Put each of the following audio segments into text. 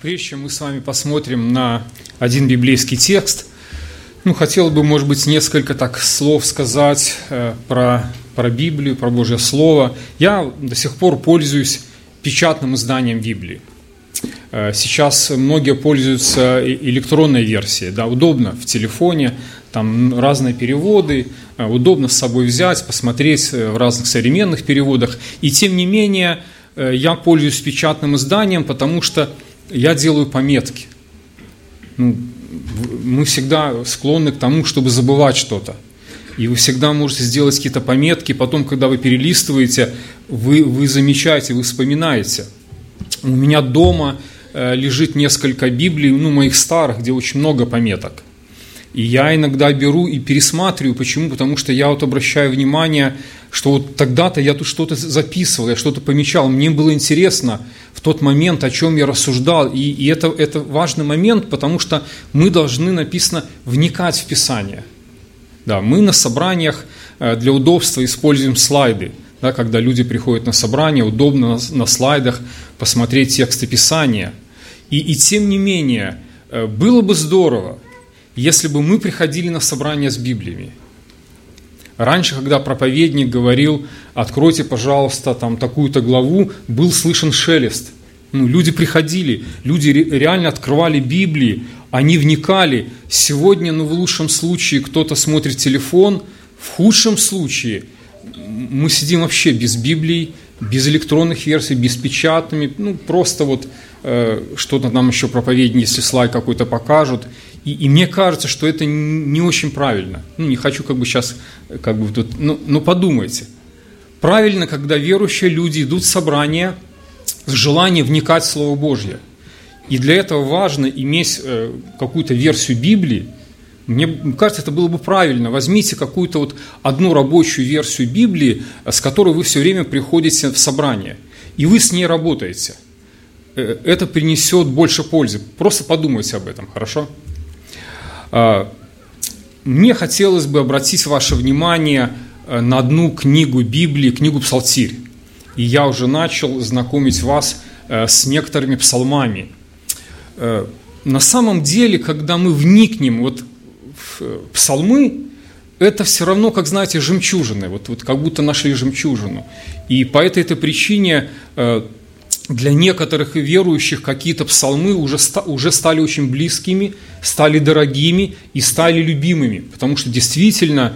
Прежде чем мы с вами посмотрим на один библейский текст, хотел бы, может быть, несколько слов сказать про Библию, про Божье Слово. Я до сих пор пользуюсь печатным изданием Библии. Сейчас многие пользуются электронной версией, удобно в телефоне, там разные переводы, удобно с собой взять, посмотреть в разных современных переводах. И тем не менее, я пользуюсь печатным изданием, потому что я делаю пометки. Мы всегда склонны к тому, чтобы забывать что-то. И вы всегда можете сделать какие-то пометки, потом, когда вы перелистываете, вы замечаете, вы вспоминаете. У меня дома лежит несколько Библий, моих старых, где очень много пометок. И я иногда беру и пересматриваю. Почему? Потому что я обращаю внимание, что тогда-то я тут что-то записывал, я что-то помечал. Мне было интересно в тот момент, о чем я рассуждал. И это важный момент, потому что мы должны, написано, вникать в Писание. Мы на собраниях для удобства используем слайды. Когда люди приходят на собрание, удобно на слайдах посмотреть тексты Писания. И тем не менее, было бы здорово, если бы мы приходили на собрание с Библиями. Раньше, когда проповедник говорил: откройте, пожалуйста, такую-то главу, был слышен шелест. Люди приходили, люди реально открывали Библии, они вникали. Сегодня, в лучшем случае, кто-то смотрит телефон, в худшем случае мы сидим вообще без Библий, без электронных версий, без печатными, просто что-то нам еще проповедник, если слайд какой-то покажут. И мне кажется, что это не очень правильно. Не хочу сейчас тут, подумайте. Правильно, когда верующие люди идут в собрание с желанием вникать в Слово Божье. И для этого важно иметь какую-то версию Библии. Мне кажется, это было бы правильно. Возьмите какую-то одну рабочую версию Библии, с которой вы все время приходите в собрание, и вы с ней работаете. Это принесет больше пользы. Просто подумайте об этом, хорошо? Мне хотелось бы обратить ваше внимание на одну книгу Библии, книгу «Псалтирь». И я уже начал знакомить вас с некоторыми псалмами. На самом деле, когда мы вникнем в псалмы, это все равно, как, знаете, жемчужины, как будто нашли жемчужину. И по этой причине для некоторых верующих какие-то псалмы уже стали очень близкими, стали дорогими и стали любимыми, потому что действительно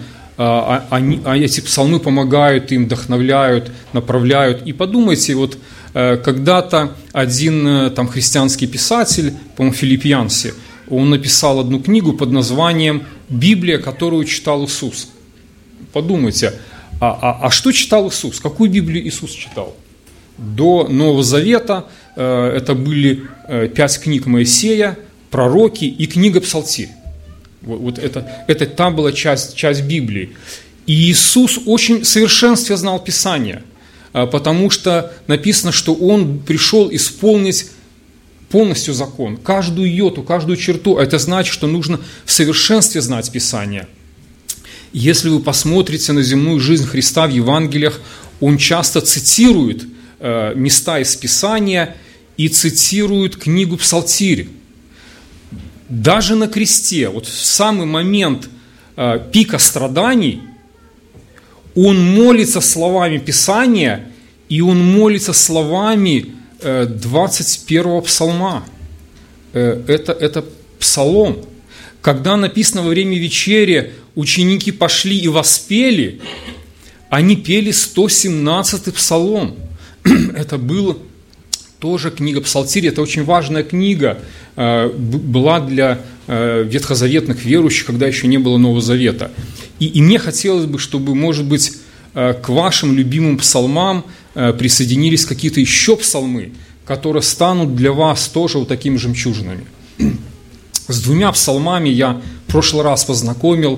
эти псалмы помогают им, вдохновляют, направляют. И подумайте, когда-то один христианский писатель, по-моему, Филиппианси, он написал одну книгу под названием «Библия, которую читал Иисус». Подумайте, а что читал Иисус? Какую Библию Иисус читал? До Нового Завета это были 5 книг Моисея, пророки и книга Псалтирь. Это там была часть Библии. И Иисус очень в совершенстве знал Писание, потому что написано, что Он пришел исполнить полностью закон, каждую йоту, каждую черту. Это значит, что нужно в совершенстве знать Писание. Если вы посмотрите на земную жизнь Христа в Евангелиях, Он часто цитирует места из Писания и цитирует книгу Псалтирь. Даже на кресте, в самый момент пика страданий, Он молится словами Писания, и Он молится словами 21-го псалма. Это псалом. Когда написано во время вечери, ученики пошли и воспели, они пели 117-й псалом. Это была тоже книга Псалтирь, это очень важная книга, была для ветхозаветных верующих, когда еще не было Нового Завета. И мне хотелось бы, чтобы, может быть, к вашим любимым псалмам присоединились какие-то еще псалмы, которые станут для вас тоже такими жемчужинами. С 2 псалмами я в прошлый раз познакомил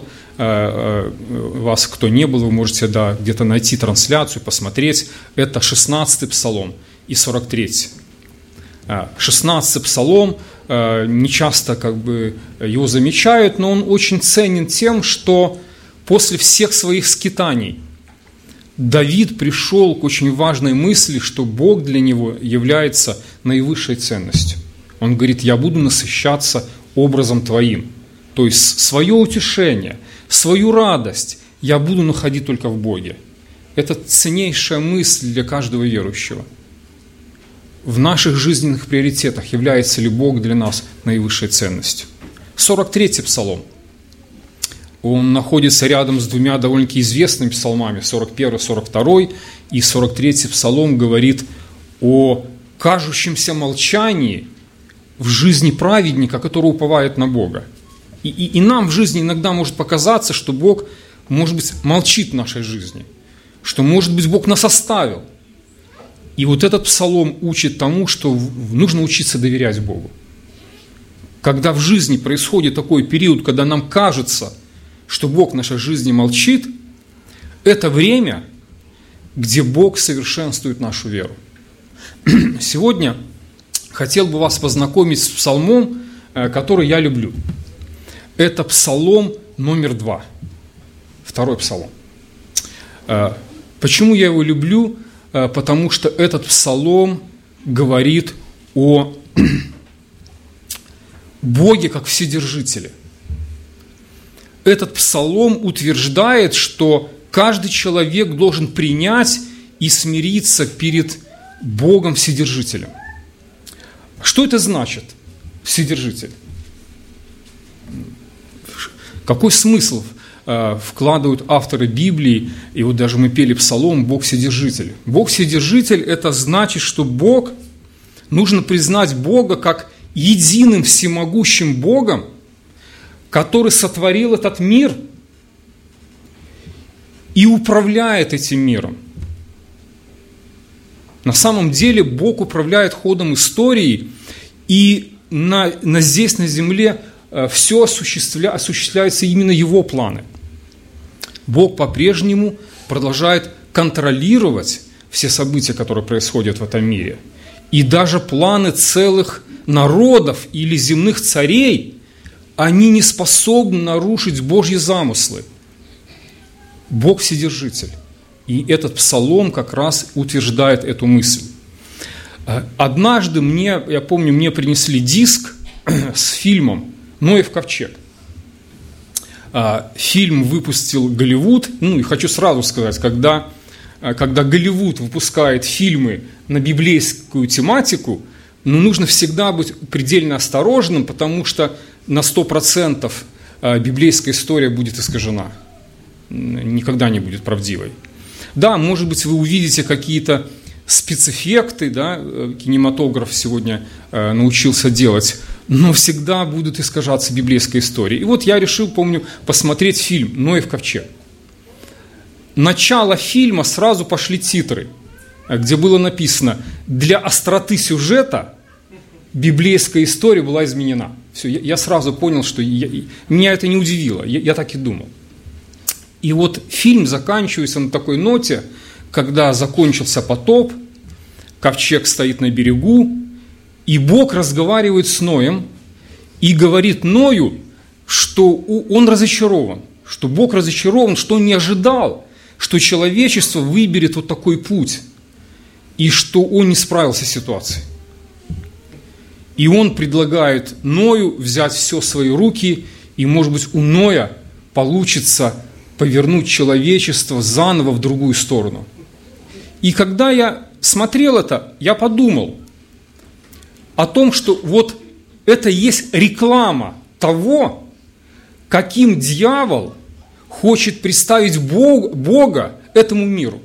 вас, кто не был, вы можете где-то найти трансляцию, посмотреть. Это 16-й псалом и 43-й. 16-й псалом, не часто его замечают, но он очень ценен тем, что после всех своих скитаний Давид пришел к очень важной мысли, что Бог для него является наивысшей ценностью. Он говорит: я буду насыщаться образом Твоим. То есть свое утешение, свою радость я буду находить только в Боге. Это ценнейшая мысль для каждого верующего. В наших жизненных приоритетах является ли Бог для нас наивысшей ценностью? 43-й псалом. Он находится рядом с двумя довольно-таки известными псалмами, 41, 42, и 43-й псалом говорит о кажущемся молчании в жизни праведника, который уповает на Бога. И нам в жизни иногда может показаться, что Бог, может быть, молчит в нашей жизни, что, может быть, Бог нас оставил. И вот этот псалом учит тому, что нужно учиться доверять Богу. Когда в жизни происходит такой период, когда нам кажется, что Бог в нашей жизни молчит, это время, где Бог совершенствует нашу веру. Сегодня хотел бы вас познакомить с псалмом, который я люблю. Это псалом номер 2. Второй псалом. Почему я его люблю? Потому что этот псалом говорит о Боге как Вседержителе. Этот псалом утверждает, что каждый человек должен принять и смириться перед Богом Вседержителем. Что это значит, Вседержитель? Какой смысл вкладывают авторы Библии, и вот даже мы пели псалом «Бог Вседержитель». Бог Вседержитель – это значит, что Бог, нужно признать Бога как единым всемогущим Богом, который сотворил этот мир и управляет этим миром. На самом деле Бог управляет ходом истории, и здесь, на земле, все осуществляются именно Его планы. Бог по-прежнему продолжает контролировать все события, которые происходят в этом мире. И даже планы целых народов или земных царей, они не способны нарушить Божьи замыслы. Бог Вседержитель. И этот псалом как раз утверждает эту мысль. Однажды я помню, мне принесли диск с фильмом «Ноев ковчег». Фильм выпустил Голливуд. И хочу сразу сказать, когда Голливуд выпускает фильмы на библейскую тематику, нужно всегда быть предельно осторожным, потому что на 100% библейская история будет искажена. Никогда не будет правдивой. Да, может быть, вы увидите какие-то спецэффекты, да, кинематограф сегодня научился делать, но всегда будут искажаться библейская история. И вот я решил, помню, посмотреть фильм «Ноев ковчег». Начало фильма, сразу пошли титры, где было написано: для остроты сюжета библейская история была изменена. Все, я сразу понял, что меня это не удивило, я так и думал. И вот фильм заканчивается на такой ноте, когда закончился потоп, ковчег стоит на берегу, и Бог разговаривает с Ноем и говорит Ною, что он разочарован, что Бог разочарован, что он не ожидал, что человечество выберет вот такой путь, и что он не справился с ситуацией. И он предлагает Ною взять все в свои руки, и, может быть, у Ноя получится повернуть человечество заново в другую сторону. И когда я смотрел это, я подумал о том, что вот это есть реклама того, каким дьявол хочет представить Бога этому миру.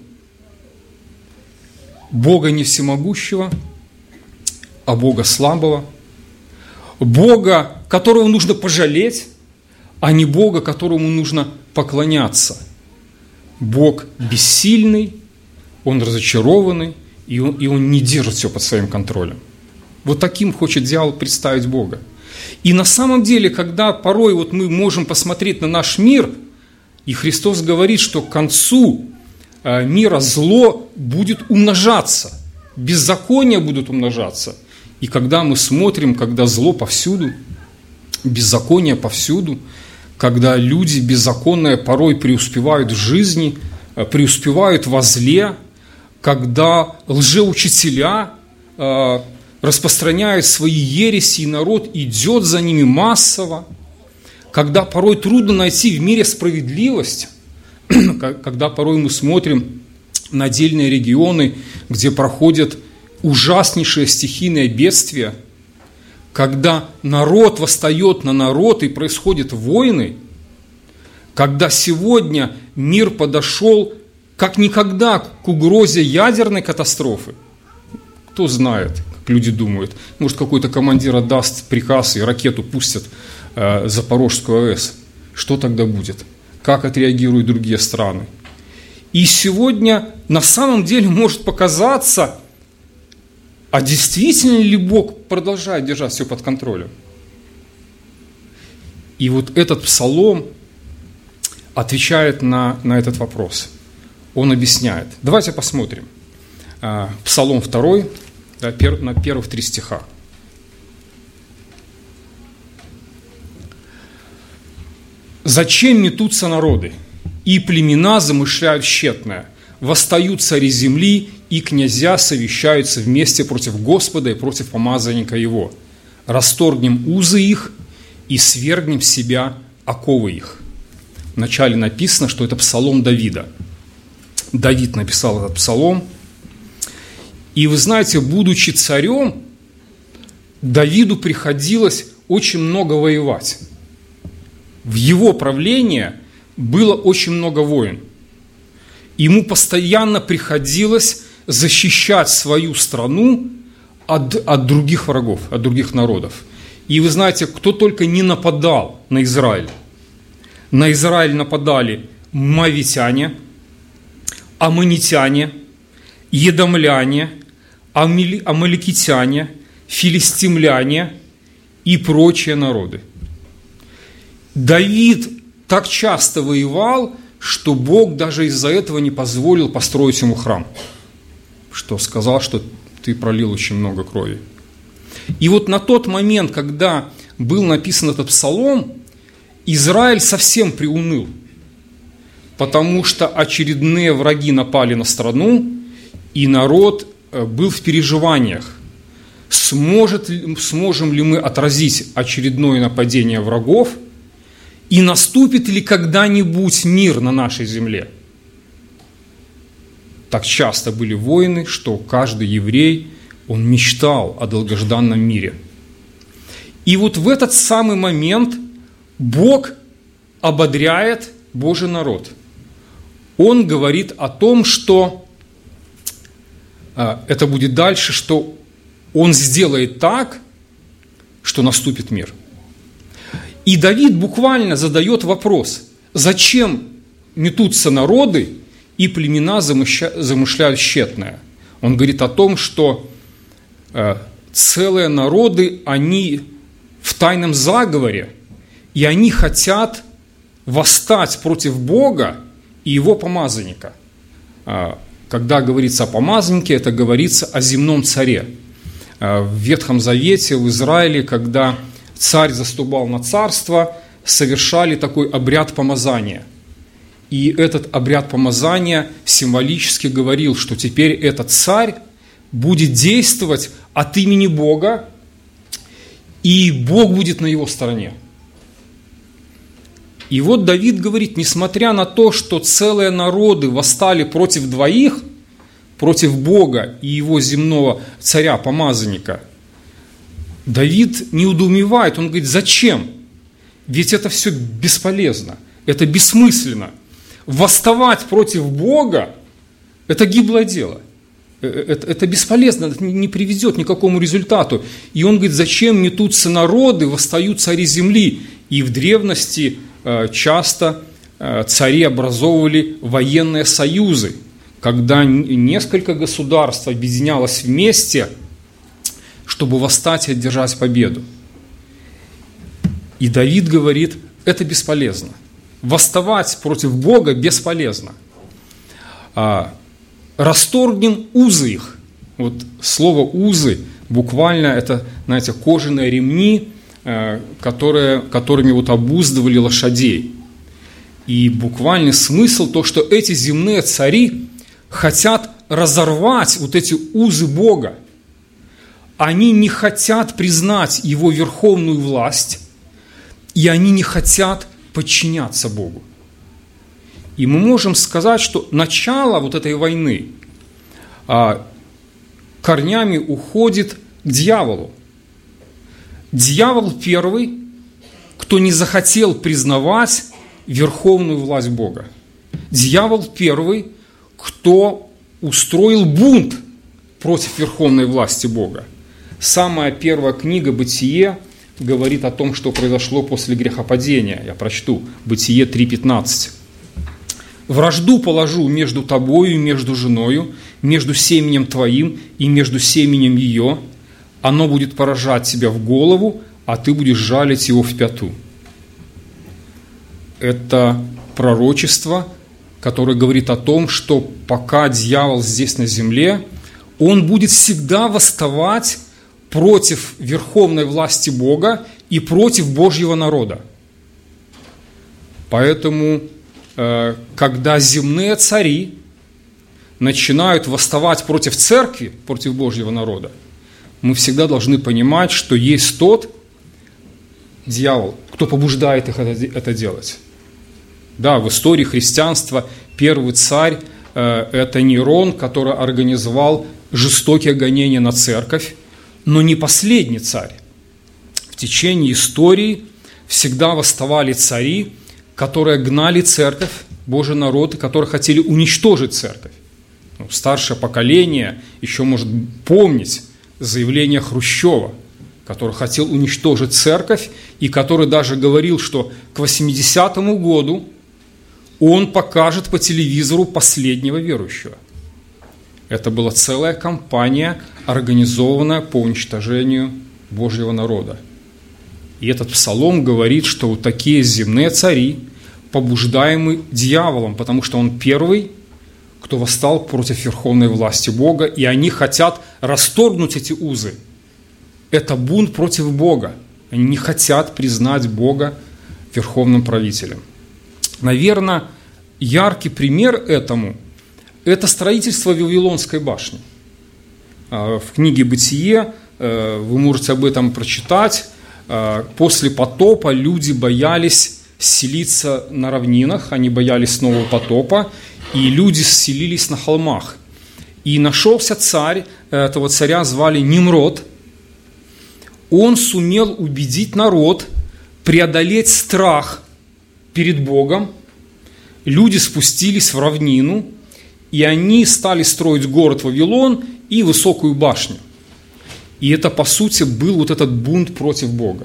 Бога не всемогущего, а Бога слабого. Бога, которого нужно пожалеть, а не Бога, которому нужно поклоняться. Бог бессильный, Он разочарованный, и он не держит все под своим контролем. Вот таким хочет дьявол представить Бога. И на самом деле, когда порой вот мы можем посмотреть на наш мир, и Христос говорит, что к концу мира зло будет умножаться, беззакония будут умножаться. И когда мы смотрим, когда зло повсюду, беззаконие повсюду, когда люди беззаконные порой преуспевают в жизни, преуспевают во зле, когда лжеучителя распространяют свои ереси, и народ идет за ними массово, когда порой трудно найти в мире справедливость, когда порой мы смотрим на отдельные регионы, где проходят ужаснейшие стихийные бедствия, когда народ восстает на народ и происходят войны, когда сегодня мир подошел как никогда к угрозе ядерной катастрофы. Кто знает, как люди думают, может, какой-то командир отдаст приказ и ракету пустят Запорожскую АЭС. Что тогда будет? Как отреагируют другие страны? И сегодня на самом деле может показаться, а действительно ли Бог продолжает держать все под контролем? И вот этот псалом отвечает на этот вопрос. Он объясняет. Давайте посмотрим. Псалом 2, на первых 3 стиха. «Зачем метутся народы, и племена замышляют тщетное? Восстают цари земли, и князья совещаются вместе против Господа и против помазанника Его. Расторгнем узы их и свергнем с себя оковы их». Вначале написано, что это псалом Давида. Давид написал этот псалом. И вы знаете, будучи царем, Давиду приходилось очень много воевать. В его правлении было очень много войн. Ему постоянно приходилось защищать свою страну от других врагов, от других народов. И вы знаете, кто только не нападал на Израиль. На Израиль нападали моавитяне, аммонитяне, едомляне, амаликитяне, филистимляне и прочие народы. Давид так часто воевал, что Бог даже из-за этого не позволил построить ему храм, что сказал, что ты пролил очень много крови. И вот на тот момент, когда был написан этот псалом, Израиль совсем приуныл, потому что очередные враги напали на страну, и народ был в переживаниях. Сможем ли мы отразить очередное нападение врагов, и наступит ли когда-нибудь мир на нашей земле? Так часто были войны, что каждый еврей, он мечтал о долгожданном мире. И вот в этот самый момент Бог ободряет Божий народ. Он говорит о том, что это будет дальше, что Он сделает так, что наступит мир. И Давид буквально задает вопрос: зачем метутся народы и племена замышляют тщетное? Он говорит о том, что целые народы, они в тайном заговоре, и они хотят восстать против Бога и Его помазанника. Когда говорится о помазаннике, это говорится о земном царе. В Ветхом Завете, в Израиле, когда царь заступал на царство, совершали такой обряд помазания. И этот обряд помазания символически говорил, что теперь этот царь будет действовать от имени Бога, и Бог будет на его стороне. И вот Давид говорит, несмотря на то, что целые народы восстали против двоих, против Бога и его земного царя-помазанника, Давид не удоумевает, он говорит, зачем? Ведь это все бесполезно, это бессмысленно. Восставать против Бога – это гиблое дело. Это бесполезно, это не приведет ни к какому результату. И он говорит, зачем метутся народы, восстают цари земли. И в древности часто цари образовывали военные союзы, когда несколько государств объединялось вместе, чтобы восстать и одержать победу. И Давид говорит, это бесполезно. Восставать против Бога бесполезно. Расторгнем узы их. Вот слово узы буквально это, знаете, кожаные ремни, которыми вот обуздывали лошадей. И буквальный смысл то, что эти земные цари хотят разорвать вот эти узы Бога. они не хотят признать Его верховную власть, и они не хотят подчиняться Богу. И мы можем сказать, что начало вот этой войны корнями уходит к дьяволу. Дьявол первый, кто не захотел признавать верховную власть Бога. Дьявол первый, кто устроил бунт против верховной власти Бога. Самая первая книга «Бытие» говорит о том, что произошло после грехопадения. Я прочту. Бытие 3:15. «Вражду положу между тобою и между женою, между семенем твоим и между семенем ее. Оно будет поражать тебя в голову, а ты будешь жалить его в пяту». Это пророчество, которое говорит о том, что пока дьявол здесь на земле, он будет всегда восставать против верховной власти Бога и против Божьего народа. Поэтому, когда земные цари начинают восставать против церкви, против Божьего народа, мы всегда должны понимать, что есть тот дьявол, кто побуждает их это делать. Да, в истории христианства первый царь – это Нерон, который организовал жестокие гонения на церковь, но не последний царь. В течение истории всегда восставали цари, которые гнали церковь, Божий народ, и которые хотели уничтожить церковь. Старшее поколение еще может помнить заявление Хрущева, который хотел уничтожить церковь и который даже говорил, что к 80-му году он покажет по телевизору последнего верующего. Это была целая кампания, организованная по уничтожению Божьего народа. И этот псалом говорит, что вот такие земные цари побуждаемы дьяволом, потому что он первый, кто восстал против верховной власти Бога, и они хотят расторгнуть эти узы. Это бунт против Бога. Они не хотят признать Бога верховным правителем. Наверное, яркий пример этому – это строительство Вавилонской башни. В книге «Бытие» вы можете об этом прочитать. После потопа люди боялись селиться на равнинах, они боялись нового потопа, и люди селились на холмах. И нашелся царь, этого царя звали Нимрод. Он сумел убедить народ преодолеть страх перед Богом. Люди спустились в равнину, и они стали строить город Вавилон и высокую башню. И это, по сути, был вот этот бунт против Бога.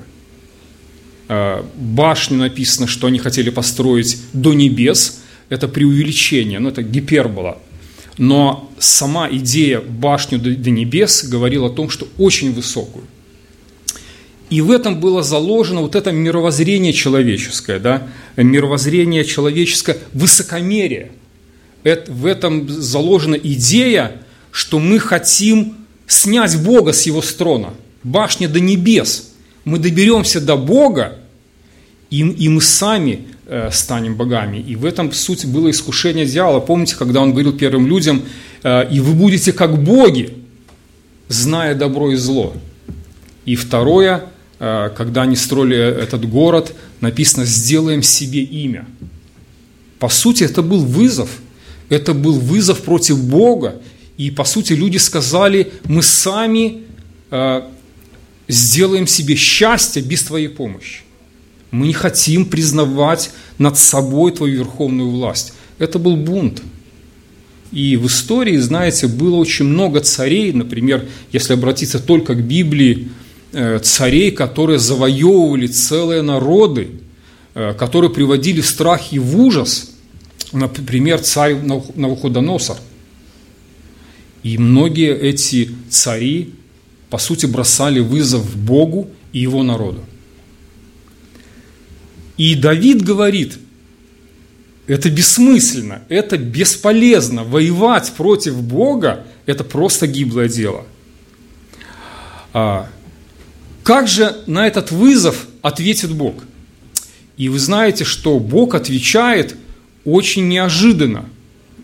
Башню написано, что они хотели построить до небес. Это преувеличение, это гипербола. Но сама идея башню до небес говорила о том, что очень высокую. И в этом было заложено вот это мировоззрение человеческое, да? Мировоззрение человеческое, высокомерие. В этом заложена идея, что мы хотим снять Бога с Его трона. Башня до небес. Мы доберемся до Бога, и мы сами станем богами. И в этом суть было искушение дьявола. Помните, когда он говорил первым людям: «И вы будете как боги, зная добро и зло». И второе, когда они строили этот город, написано: «Сделаем себе имя». По сути, это был вызов. Это был вызов против Бога. И, по сути, люди сказали: мы сами сделаем себе счастье без твоей помощи. Мы не хотим признавать над собой твою верховную власть. Это был бунт. И в истории, знаете, было очень много царей, например, если обратиться только к Библии, царей, которые завоевывали целые народы, которые приводили в страх и в ужас. Например, царь Навуходоносор. И многие эти цари, по сути, бросали вызов Богу и его народу. И Давид говорит: это бессмысленно, это бесполезно, воевать против Бога – это просто гиблое дело. Как же на этот вызов ответит Бог? И вы знаете, что Бог отвечает очень неожиданно.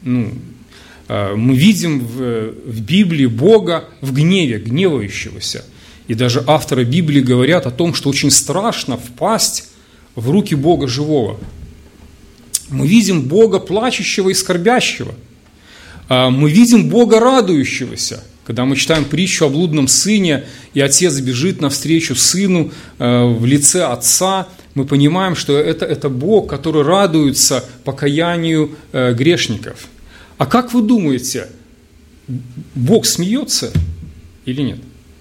Мы видим в Библии Бога в гневе, гневающегося. И даже авторы Библии говорят о том, что очень страшно впасть в руки Бога живого. Мы видим Бога плачущего и скорбящего. Мы видим Бога радующегося. Когда мы читаем притчу о блудном сыне, и отец бежит навстречу сыну в лице отца, мы понимаем, что это Бог, который радуется покаянию грешников. А как вы думаете, Бог смеется или нет?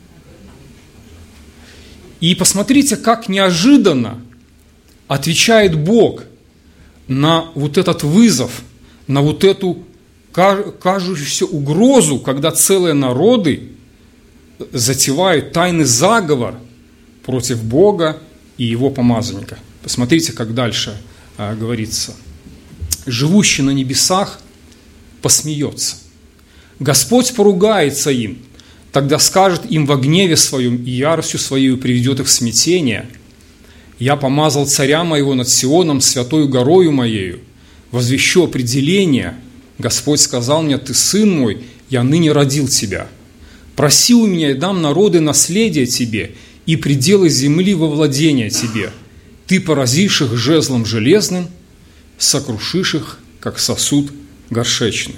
И посмотрите, как неожиданно отвечает Бог на вот этот вызов, на вот эту кажущуюся угрозу, когда целые народы затевают тайный заговор против Бога и Его помазанника. Посмотрите, как дальше говорится. «Живущий на небесах посмеется. Господь поругается им, тогда скажет им во гневе своем и яростью своей приведет их в смятение. Я помазал царя моего над Сионом, святою горою моею, возвещу определение. Господь сказал мне: ты сын мой, я ныне родил тебя. Проси у меня, и дам народы наследие тебе, и пределы земли во владение тебе. Ты поразишь их жезлом железным, сокрушишь их, как сосуд горшечный».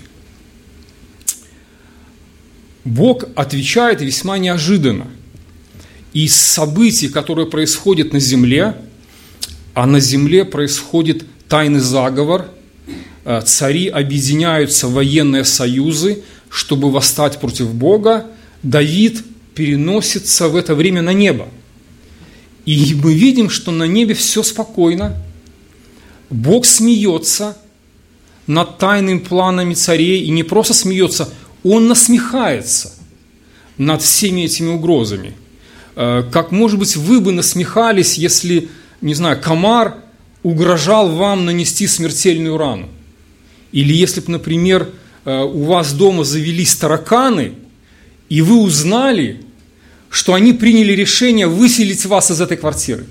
Бог отвечает весьма неожиданно. Из событий, которые происходят на земле, а на земле происходит тайный заговор, цари объединяются в военные союзы, чтобы восстать против Бога, Давид переносится в это время на небо. И мы видим, что на небе все спокойно. Бог смеется над тайными планами царей, и не просто смеется, Он насмехается над всеми этими угрозами. Как, может быть, вы бы насмехались, если, не знаю, комар угрожал вам нанести смертельную рану. Или если бы, например, у вас дома завелись тараканы, и вы узнали, что они приняли решение выселить вас из этой квартиры.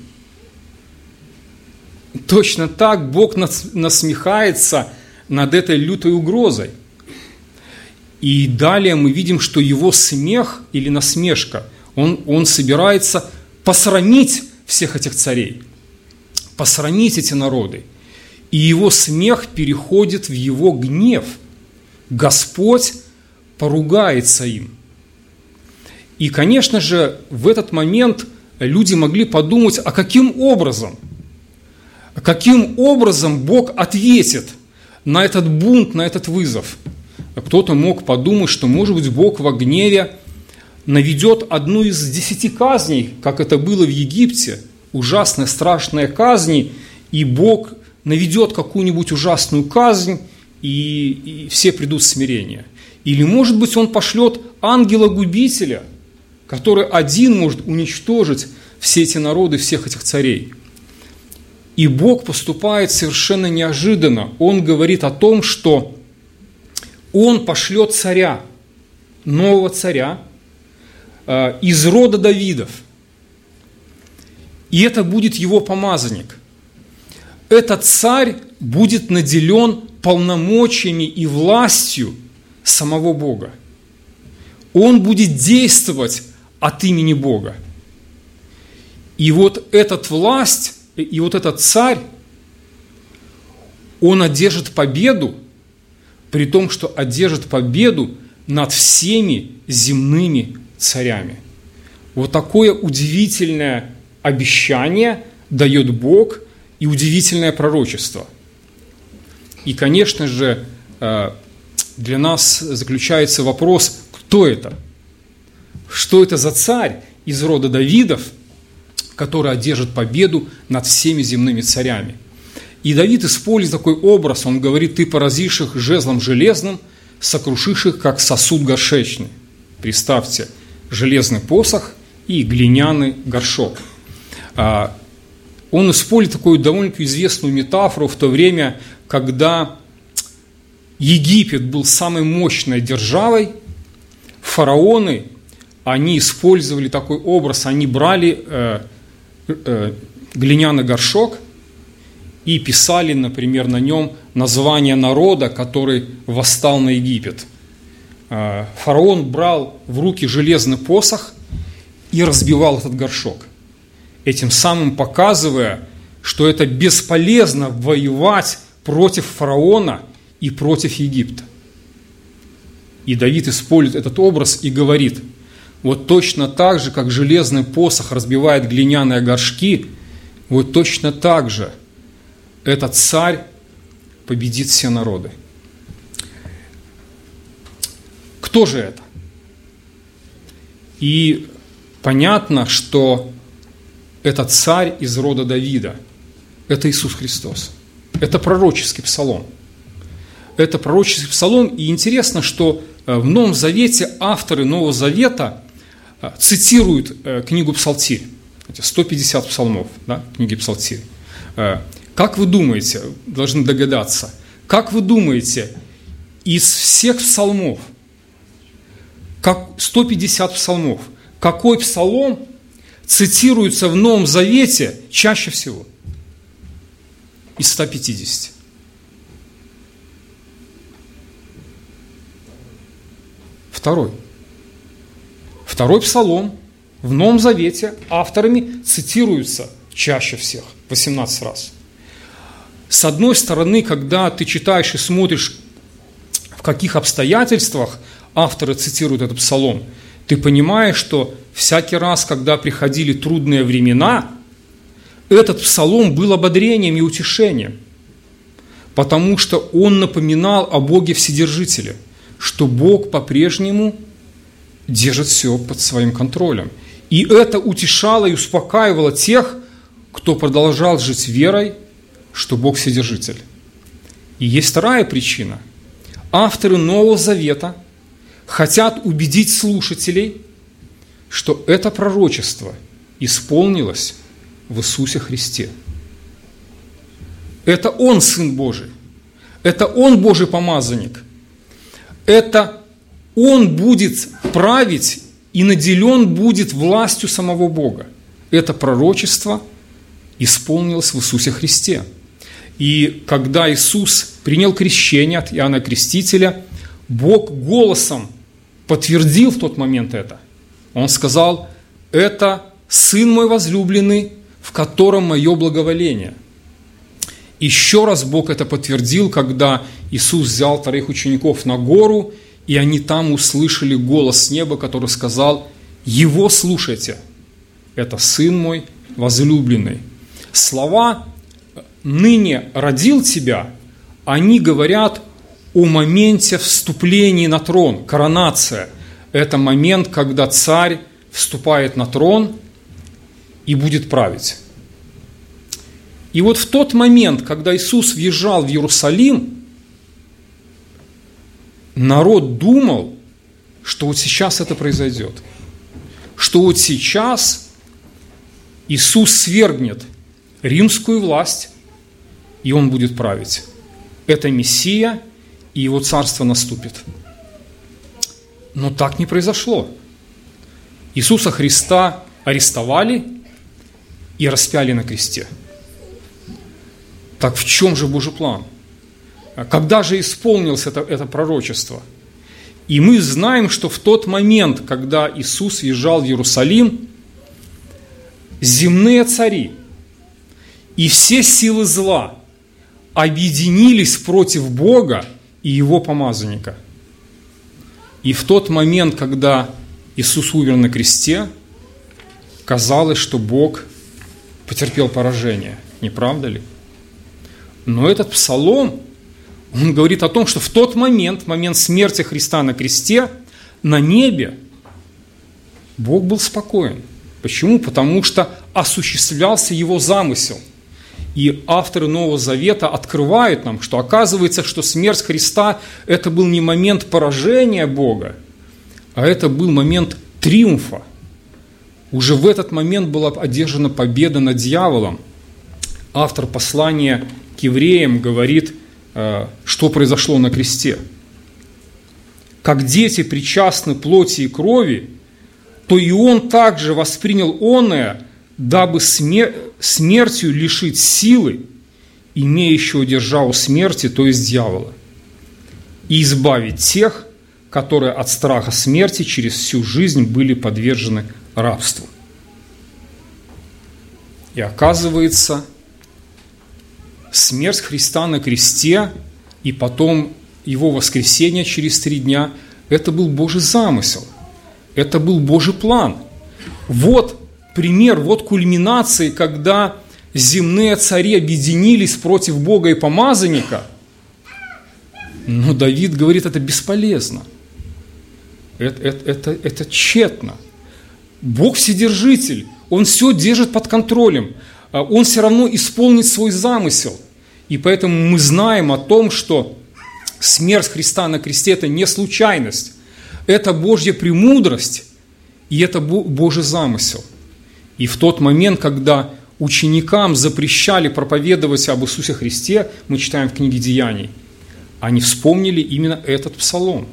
Точно так Бог насмехается над этой лютой угрозой. И далее мы видим, что его смех или насмешка, он собирается посрамить всех этих царей, посрамить эти народы. И его смех переходит в его гнев. Господь поругается им. И, конечно же, в этот момент люди могли подумать, а каким образом Бог ответит на этот бунт, на этот вызов. Кто-то мог подумать, что, может быть, Бог во гневе наведет одну из 10 казней, как это было в Египте, ужасные, страшные казни, и Бог наведет какую-нибудь ужасную казнь, и все придут в смирение. Или, может быть, Он пошлет ангела-губителя, который один может уничтожить все эти народы, всех этих царей. И Бог поступает совершенно неожиданно. Он говорит о том, что Он пошлет царя, нового царя, из рода Давидов. И это будет его помазанник. Этот царь будет наделен полномочиями и властью самого Бога. Он будет действовать от имени Бога. И вот эта власть, и вот этот царь, он одержит победу, при том, что одержит победу над всеми земными царями. Вот такое удивительное обещание дает Бог и удивительное пророчество. И, конечно же, для нас заключается вопрос, кто это? Что это за царь из рода Давидов, который одержит победу над всеми земными царями? И Давид использует такой образ, он говорит: ты поразишь их жезлом железным, сокрушишь их, как сосуд горшечный. Представьте, железный посох и глиняный горшок. Он использует такую довольно-таки известную метафору в то время, когда Египет был самой мощной державой, фараоны, они использовали такой образ, они брали глиняный горшок и писали, например, на нем название народа, который восстал на Египет. Фараон брал в руки железный посох, и разбивал этот горшок, этим самым показывая, что это бесполезно воевать против фараона и против Египта. И Давид использует этот образ и говорит: вот точно так же, как железный посох разбивает глиняные горшки, вот точно так же этот царь победит все народы. Кто же это? И понятно, что это царь из рода Давида. Это Иисус Христос. Это пророческий псалом. Это пророческий псалом. И интересно, что в Новом Завете авторы Нового Завета цитируют книгу Псалтирь. 150 псалмов, да, книги Псалтирь. Как вы думаете, должны догадаться, как вы думаете, из всех псалмов, 150 псалмов, какой псалом цитируется в Новом Завете чаще всего? Из 150. Второй псалом в Новом Завете авторами цитируется чаще всех, 18 раз. С одной стороны, когда ты читаешь и смотришь, в каких обстоятельствах авторы цитируют этот псалом, ты понимаешь, что всякий раз, когда приходили трудные времена, этот псалом был ободрением и утешением, потому что он напоминал о Боге Вседержителе, что Бог по-прежнему держит все под своим контролем. И это утешало и успокаивало тех, кто продолжал жить верой, что Бог Вседержитель. И есть вторая причина. Авторы Нового Завета хотят убедить слушателей, что это пророчество исполнилось в Иисусе Христе. Это Он Сын Божий. Это Он Божий помазанник. Это Он будет править и наделен будет властью самого Бога. Это пророчество исполнилось в Иисусе Христе. И когда Иисус принял крещение от Иоанна Крестителя, Бог голосом подтвердил в тот момент это. Он сказал: это Сын мой возлюбленный, в котором мое благоволение. Еще раз Бог это подтвердил, когда Иисус взял вторых учеников на гору, и они там услышали голос с неба, который сказал: «Его слушайте, это Сын мой возлюбленный». Слова «ныне родил тебя», они говорят о моменте вступления на трон, коронация. Это момент, когда царь вступает на трон и будет править. И вот в тот момент, когда Иисус въезжал в Иерусалим, народ думал, что вот сейчас это произойдет, что вот сейчас Иисус свергнет римскую власть, и Он будет править. Это Мессия, и Его царство наступит. Но так не произошло. Иисуса Христа арестовали и распяли на кресте. Так в чем же Божий план? Когда же исполнилось это пророчество? И мы знаем, что в тот момент, когда Иисус въезжал в Иерусалим, земные цари и все силы зла объединились против Бога и Его помазанника. И в тот момент, когда Иисус умер на кресте, казалось, что Бог потерпел поражение. Не правда ли? Но этот псалом, он говорит о том, что в тот момент, момент смерти Христа на кресте, на небе Бог был спокоен. Почему? Потому что осуществлялся Его замысел. И авторы Нового Завета открывают нам, что оказывается, что смерть Христа – это был не момент поражения Бога, а это был момент триумфа. Уже в этот момент была одержана победа над дьяволом. Автор послания к евреям говорит, что произошло на кресте. «Как дети причастны плоти и крови, то и Он также воспринял оное, дабы смертью лишить силы, имеющего державу смерти, то есть дьявола, и избавить тех, которые от страха смерти через всю жизнь были подвержены рабству. И оказывается, смерть Христа на кресте и потом Его воскресение через 3 дня – это был Божий замысел, это был Божий план. Вот пример, вот кульминации, когда земные цари объединились против Бога и помазанника. Но Давид говорит, это бесполезно, это тщетно. Бог Вседержитель, Он все держит под контролем, Он все равно исполнит свой замысел. И поэтому мы знаем о том, что смерть Христа на кресте – это не случайность, это Божья премудрость, и это Божий замысел. И в тот момент, когда ученикам запрещали проповедовать об Иисусе Христе, мы читаем в книге Деяний, они вспомнили именно этот псалом.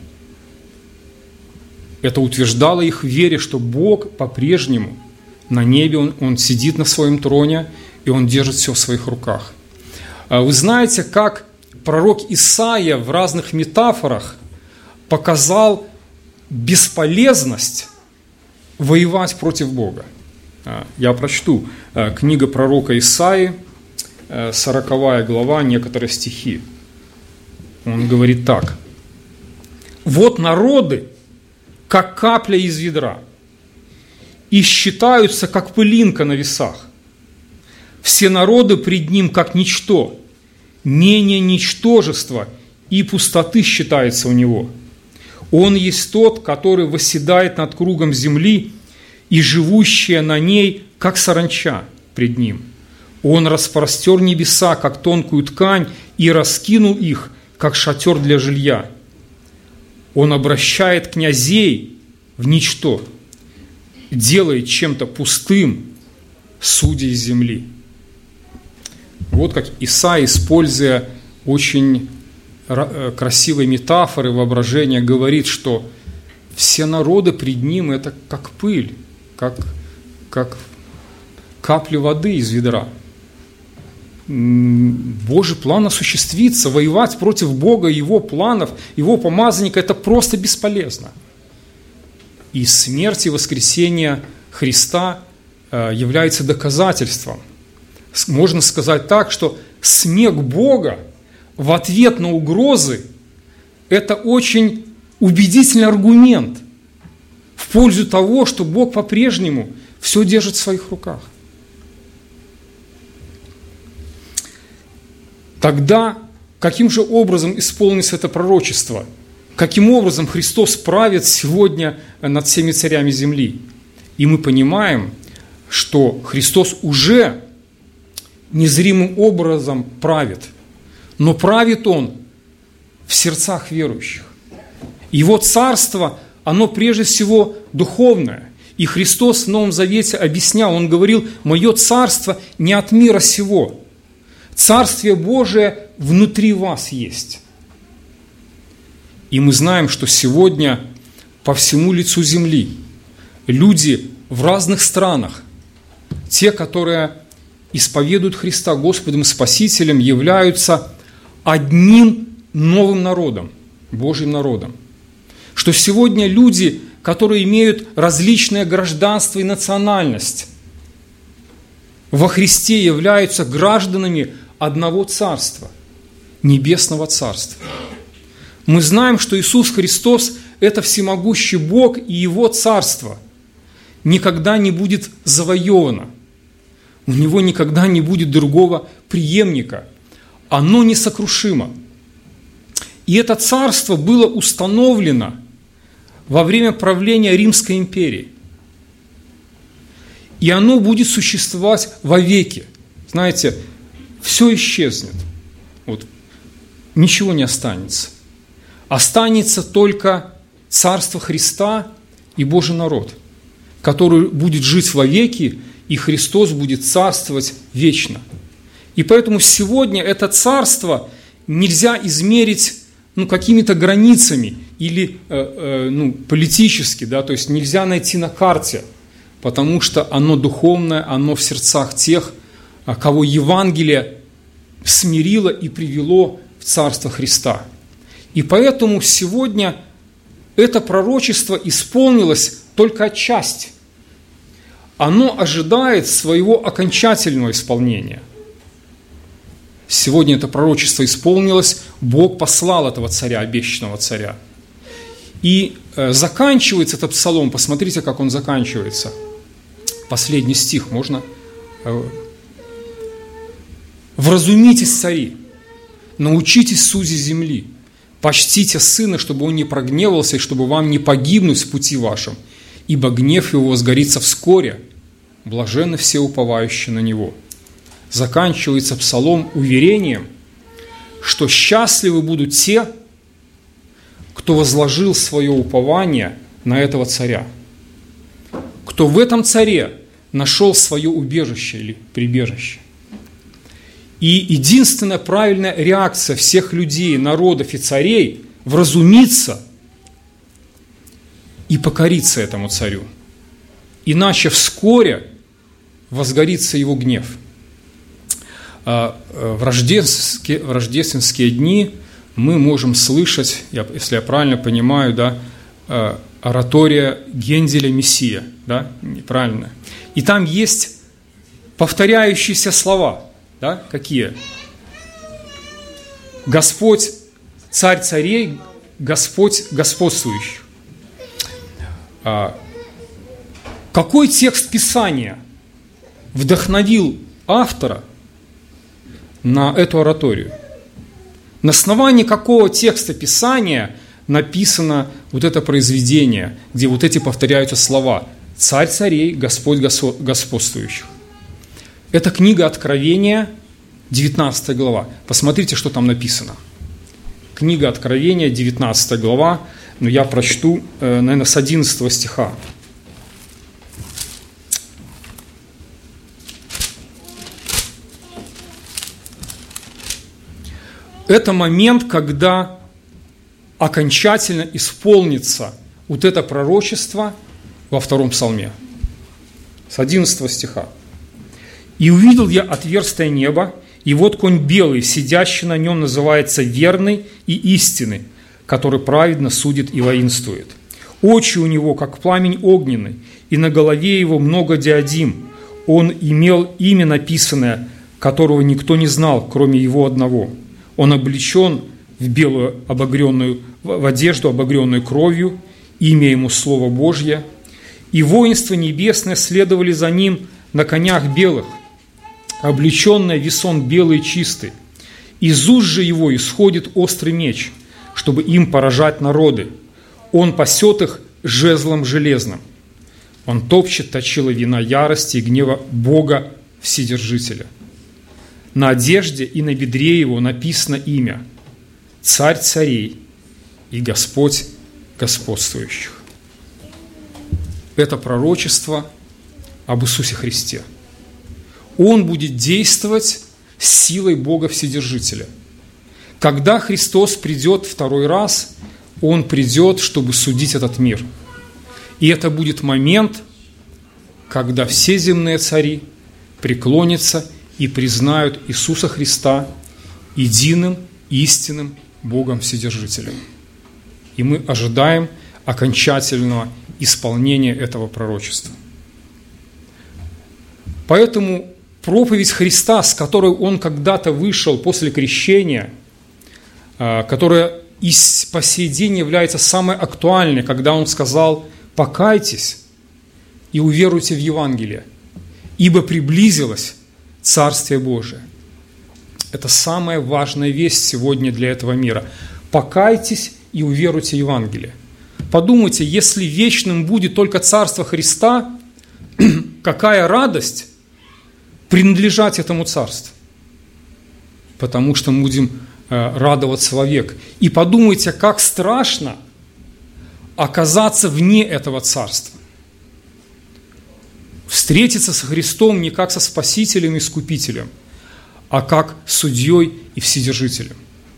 Это утверждало их в вере, что Бог по-прежнему на небе, Он сидит на своем троне, и Он держит все в своих руках. Вы знаете, как пророк Исаия в разных метафорах показал бесполезность воевать против Бога. Я прочту. Книга пророка Исаии, 40 глава, некоторые стихи. Он говорит так. «Вот народы, как капля из ведра, и считаются, как пылинка на весах. Все народы пред Ним, как ничто, менее ничтожества и пустоты считается у Него. Он есть тот, который восседает над кругом земли, и живущие на ней, как саранча пред Ним. Он распростер небеса, как тонкую ткань, и раскинул их, как шатер для жилья. Он обращает князей в ничто, делает чем-то пустым судей земли». Вот как Исаия, используя очень красивые метафоры, воображения, говорит, что все народы пред Ним – это как пыль, как капли воды из ведра. Божий план осуществится, воевать против Бога, Его планов, Его помазанника – это просто бесполезно. И смерть и воскресение Христа является доказательством. Можно сказать так, что смех Бога в ответ на угрозы – это очень убедительный аргумент в пользу того, что Бог по-прежнему все держит в своих руках. Тогда каким же образом исполнится это пророчество? Каким образом Христос правит сегодня над всеми царями земли? И мы понимаем, что Христос уже незримым образом правит, но правит Он в сердцах верующих. Его царство, оно прежде всего духовное. И Христос в Новом Завете объяснял, Он говорил: «Мое царство не от мира сего. Царствие Божие внутри вас есть». И мы знаем, что сегодня по всему лицу земли люди в разных странах, те, которые исповедуют Христа Господом и Спасителем, являются одним новым народом, Божьим народом. Что сегодня люди, которые имеют различное гражданство и национальность, во Христе являются гражданами одного царства, небесного царства. Мы знаем, что Иисус Христос – это всемогущий Бог, и Его царство никогда не будет завоевано. У Него никогда не будет другого преемника. Оно несокрушимо. И это царство было установлено во время правления Римской империи. И оно будет существовать вовеки. Знаете, все исчезнет. Вот, ничего не останется. Останется только Царство Христа и Божий народ, который будет жить вовеки, и Христос будет царствовать вечно. И поэтому сегодня это царство нельзя измерить какими-то границами или политически, да, то есть нельзя найти на карте, потому что оно духовное, оно в сердцах тех, кого Евангелие смирило и привело в Царство Христа. И поэтому сегодня это пророчество исполнилось только отчасти. Оно ожидает своего окончательного исполнения. Сегодня это пророчество исполнилось, Бог послал этого царя, обещанного царя. И заканчивается этот псалом, посмотрите, как он заканчивается. Последний стих, можно? «Вразумитесь, цари, научитесь суди земли, почтите сына, чтобы он не прогневался, и чтобы вам не погибнуть в пути вашем, ибо гнев его возгорится вскоре, блаженны все уповающие на него». Заканчивается псалом уверением, что счастливы будут те, кто возложил свое упование на этого царя, кто в этом царе нашел свое убежище или прибежище. И единственная правильная реакция всех людей, народов и царей – вразумиться и покориться этому царю. Иначе вскоре возгорится его гнев. В рождественские дни мы можем слышать, если я правильно понимаю, да, оратория Генделя «Мессия», да, неправильно. И там есть повторяющиеся слова, да, какие? Господь, царь царей, Господь господствующих. Какой текст Писания вдохновил автора на эту ораторию? На основании какого текста Писания написано вот это произведение, где вот эти повторяются слова «Царь царей, Господь господствующих»? Это книга Откровения, 19 глава. Посмотрите, что там написано. Книга Откровения, 19 глава, но я прочту, наверное, с 11 стиха. Это момент, когда окончательно исполнится вот это пророчество во втором псалме. С 11 стиха. «И увидел я отверстое небо, и вот конь белый, сидящий на нем, называется верный и истинный, который праведно судит и воинствует. Очи у него, как пламень огненный, и на голове его много диадим. Он имел имя написанное, которого никто не знал, кроме его одного. Он облечен в белую обогренную, в одежду, обогренную кровью, имя ему Слово Божье. И воинство небесное следовали за ним на конях белых, облеченное весон белый и чистый. Из уст же его исходит острый меч, чтобы им поражать народы. Он пасет их жезлом железным. Он топчет точила вина ярости и гнева Бога Вседержителя. На одежде и на бедре его написано имя – Царь царей и Господь господствующих». Это пророчество об Иисусе Христе. Он будет действовать с силой Бога Вседержителя. Когда Христос придет второй раз, Он придет, чтобы судить этот мир. И это будет момент, когда все земные цари преклонятся и признают Иисуса Христа единым, истинным Богом Вседержителем. И мы ожидаем окончательного исполнения этого пророчества. Поэтому проповедь Христа, с которой Он когда-то вышел после крещения, которая и по сей день является самой актуальной, когда Он сказал: «Покайтесь и уверуйте в Евангелие, ибо приблизилось Царствие Божие». Это самая важная весть сегодня для этого мира. Покайтесь и уверуйте в Евангелие. Подумайте, если вечным будет только Царство Христа, какая радость принадлежать этому Царству. Потому что мы будем радоваться вовек. И подумайте, как страшно оказаться вне этого Царства. Встретиться со Христом не как со Спасителем и Искупителем, а как судьей и Вседержителем.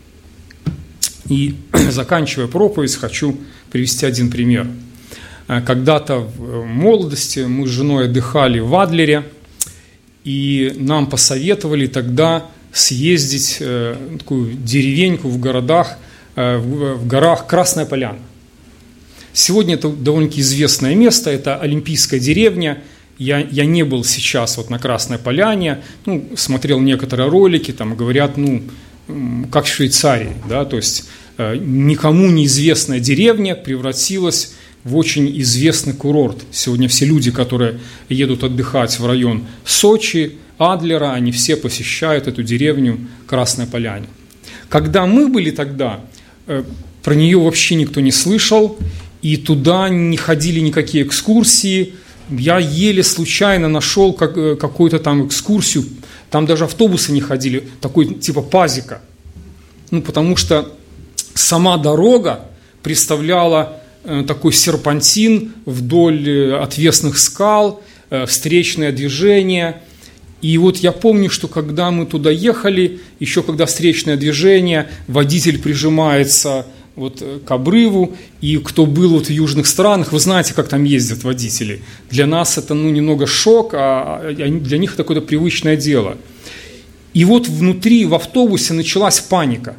И, заканчивая проповедь, хочу привести один пример. Когда-то в молодости мы с женой отдыхали в Адлере, и нам посоветовали тогда съездить в такую деревеньку в горах Красная Поляна. Сегодня это довольно-таки известное место, это Олимпийская деревня. Я не был сейчас вот на Красной Поляне, смотрел некоторые ролики, там говорят, как в Швейцарии, да, то есть никому неизвестная деревня превратилась в очень известный курорт. Сегодня все люди, которые едут отдыхать в район Сочи, Адлера, они все посещают эту деревню Красной Поляне. Когда мы были тогда, про нее вообще никто не слышал, и туда не ходили никакие экскурсии. Я еле случайно нашел какую-то там экскурсию, там даже автобусы не ходили, такой типа пазика. Потому что сама дорога представляла такой серпантин вдоль отвесных скал, встречное движение. И вот я помню, что когда мы туда ехали, еще когда встречное движение, водитель прижимается вот к обрыву, и кто был вот в южных странах, вы знаете, как там ездят водители. Для нас это немного шок, а для них это какое-то привычное дело. И вот внутри, в автобусе началась паника.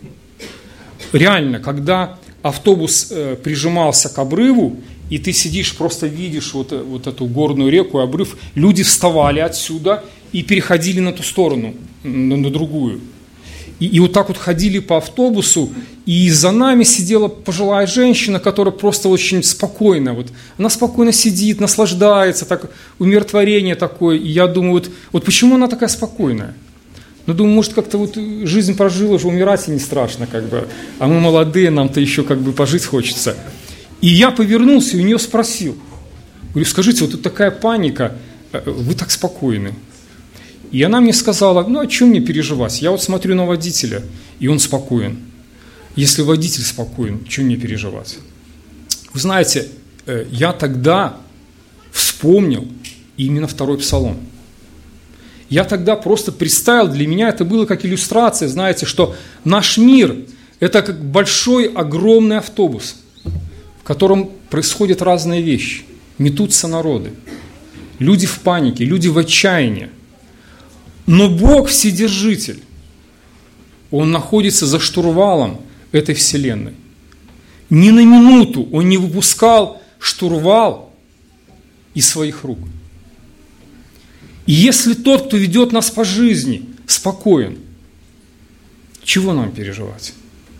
Реально, когда автобус прижимался к обрыву, и ты сидишь, просто видишь вот эту горную реку, обрыв, люди вставали отсюда и переходили на ту сторону, на другую. И вот так вот ходили по автобусу, и за нами сидела пожилая женщина, которая просто очень спокойно, вот она спокойно сидит, наслаждается, так, умиротворение такое. И я думаю, вот почему она такая спокойная? Думаю, может, как-то вот жизнь прожила, уже умирать и не страшно, а мы молодые, нам-то еще пожить хочется. И я повернулся и у нее спросил, говорю, скажите, вот тут такая паника, вы так спокойны. И она мне сказала, о чем мне переживать? Я вот смотрю на водителя, и он спокоен. Если водитель спокоен, что мне переживать? Вы знаете, я тогда вспомнил именно 2-й Псалом. Я тогда просто представил, для меня это было как иллюстрация, знаете, что наш мир – это как большой, огромный автобус, в котором происходят разные вещи. Метутся народы, люди в панике, люди в отчаянии. Но Бог Вседержитель, Он находится за штурвалом этой вселенной. Ни на минуту Он не выпускал штурвал из своих рук. И если тот, кто ведет нас по жизни, спокоен, чего нам переживать?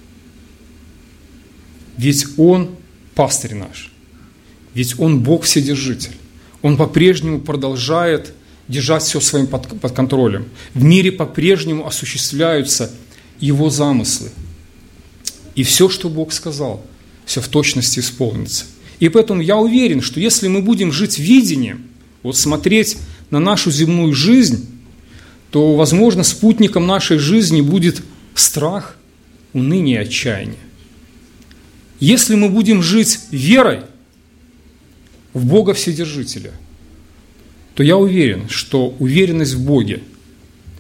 Ведь Он пастырь наш, ведь Он Бог Вседержитель. Он по-прежнему продолжает держать все своим под контролем. В мире по-прежнему осуществляются Его замыслы. И все, что Бог сказал, все в точности исполнится. И поэтому я уверен, что если мы будем жить видением, вот смотреть на нашу земную жизнь, то, возможно, спутником нашей жизни будет страх, уныние и отчаяние. Если мы будем жить верой в Бога Вседержителя, то я уверен, что уверенность в Боге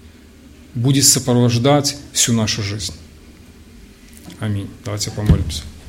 будет сопровождать всю нашу жизнь. Аминь. Давайте помолимся.